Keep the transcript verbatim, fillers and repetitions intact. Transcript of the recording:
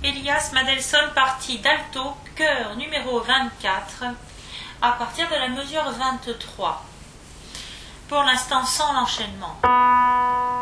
Elias Mandelson, partie d'alto, chœur numéro vingt-quatre, à partir de la mesure vingt-trois. Pour l'instant sans l'enchaînement.